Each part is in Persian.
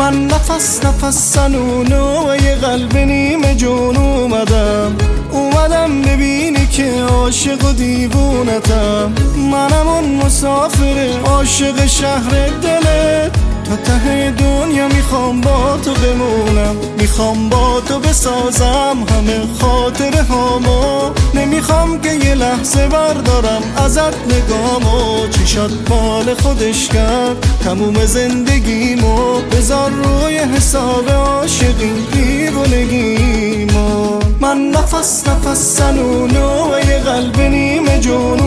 من نفس سنونو یه قلب نیمه جون اومدم ببینی که عاشق و دیوونتم. منم اون مسافر عاشق شهر دلت، تا ته دنیا میخوام با تو بمونم، میخوام با تو بسازم همه خاطره هامو. نمیخوام که یه لحظه بردارم ازت نگامو، چشات مال خودش کرد تموم زندگیمو. بذار روی حساب عاشقی دیوونگیمو. من نفس سنونو یه قلب نیمه جون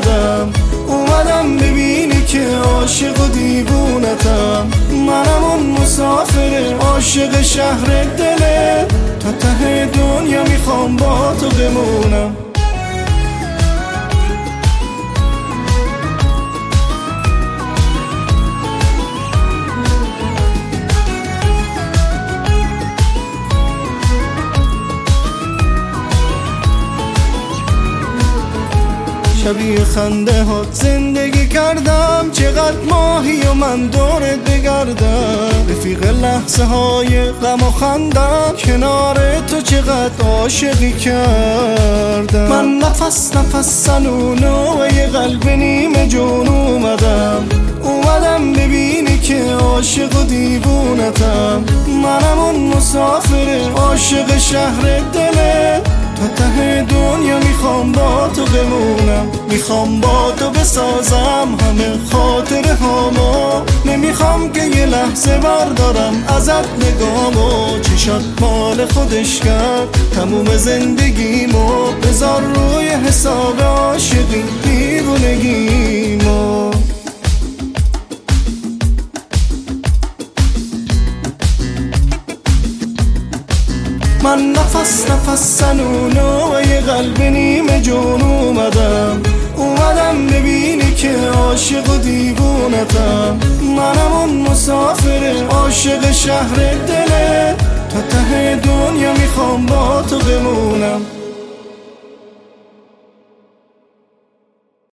اومدم ببینی که عاشق و دیوونتم. منم اون مسافر عاشق شهر دلت، تا ته دنیا میخوام با تو بمونم. شبیه خنده ها زندگی کردم، چقدر ماهی و من دورت بگردم. رفیق لحظه های غم و خندم، کنار تو چقدر عاشقی کردم. من نفس سنونو یه قلب نیمه جون اومدم ببینی که عاشق و دیوونتم. منم اون مسافر عاشق شهر دلت، تا ته دنیا میخوام با تو بمونم، میخوام با تو بسازم همه خاطره هامو. نمیخوام که یه لحظه بردارم ازت نگامو، چشات مال خودش کرد تموم زندگیمو. بذار روی حساب عاشقی دیوونگیمو. من نفس سنونو یه قلب نیمه جون اومدم ببینی که عاشق و دیوونتم. منم اون مسافر عاشق شهر دلت، تا ته دنیا میخوام با تو بمونم.